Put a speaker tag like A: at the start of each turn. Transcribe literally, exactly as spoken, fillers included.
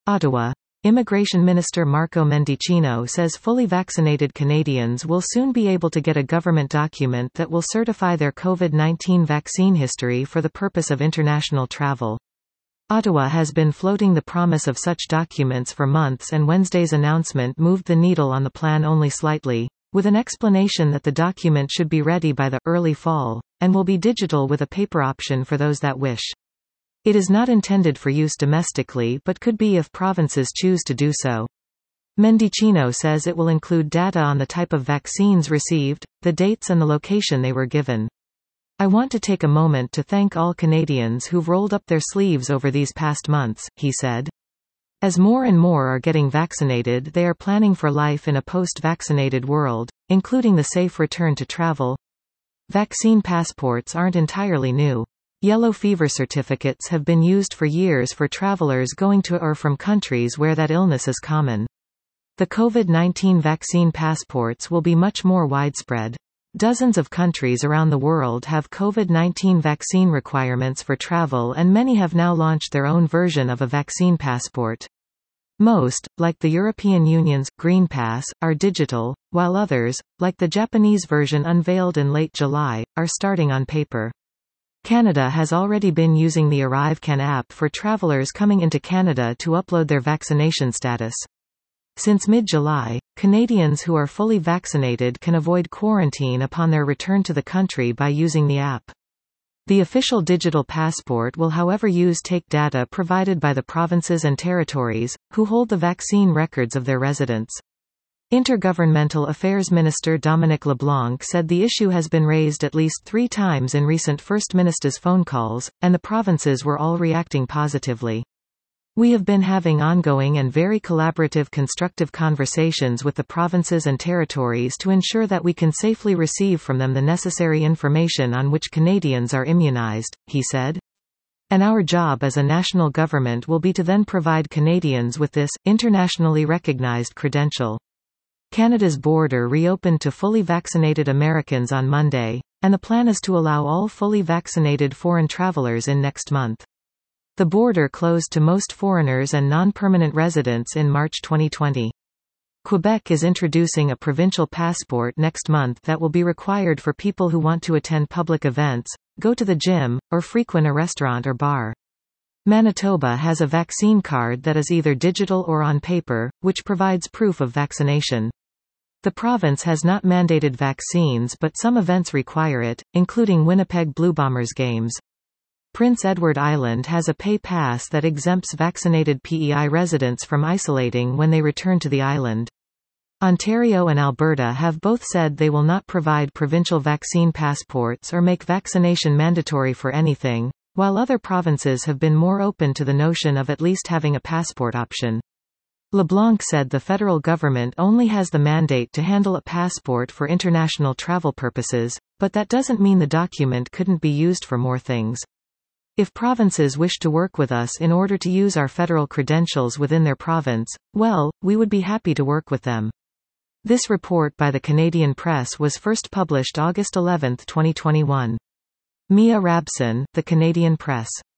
A: Ottawa. Immigration Minister Marco Mendicino says fully vaccinated Canadians will soon be able to get a government document that will certify their COVID nineteen vaccine history for the purpose of international travel. Ottawa has been floating the promise of such documents for months, and Wednesday's announcement moved the needle on the plan only slightly, with an explanation that the document should be ready by the early fall, and will be digital with a paper option for those that wish. It is not intended for use domestically but could be if provinces choose to do so. Mendicino says it will include data on the type of vaccines received, the dates and the location they were given. I want to take a moment to thank all Canadians who've rolled up their sleeves over these past months, he said. As more and more are getting vaccinated, they are planning for life in a post-vaccinated world, including the safe return to travel. Vaccine passports aren't entirely new. Yellow fever certificates have been used for years for travelers going to or from countries where that illness is common. The COVID nineteen vaccine passports will be much more widespread. Dozens of countries around the world have COVID nineteen vaccine requirements for travel, and many have now launched their own version of a vaccine passport. Most, like the European Union's Green Pass, are digital, while others, like the Japanese version unveiled in late July, are starting on paper. Canada has already been using the ArriveCan app for travelers coming into Canada to upload their vaccination status. Since mid-July, Canadians who are fully vaccinated can avoid quarantine upon their return to the country by using the app. The official digital passport will however use take data provided by the provinces and territories, who hold the vaccine records of their residents. Intergovernmental Affairs Minister Dominic LeBlanc said the issue has been raised at least three times in recent First Minister's phone calls, and the provinces were all reacting positively. We have been having ongoing and very collaborative constructive conversations with the provinces and territories to ensure that we can safely receive from them the necessary information on which Canadians are immunized, he said. And our job as a national government will be to then provide Canadians with this, internationally recognized credential. Canada's border reopened to fully vaccinated Americans on Monday, and the plan is to allow all fully vaccinated foreign travelers in next month. The border closed to most foreigners and non-permanent residents in March twenty twenty. Quebec is introducing a provincial passport next month that will be required for people who want to attend public events, go to the gym, or frequent a restaurant or bar. Manitoba has a vaccine card that is either digital or on paper, which provides proof of vaccination. The province has not mandated vaccines, but some events require it, including Winnipeg Blue Bombers games. Prince Edward Island has a pay pass that exempts vaccinated P E I residents from isolating when they return to the island. Ontario and Alberta have both said they will not provide provincial vaccine passports or make vaccination mandatory for anything, while other provinces have been more open to the notion of at least having a passport option. LeBlanc said the federal government only has the mandate to handle a passport for international travel purposes, but that doesn't mean the document couldn't be used for more things. If provinces wish to work with us in order to use our federal credentials within their province, well, we would be happy to work with them. This report by the Canadian Press was first published August eleventh twenty twenty-one. Mia Rabson, The Canadian Press.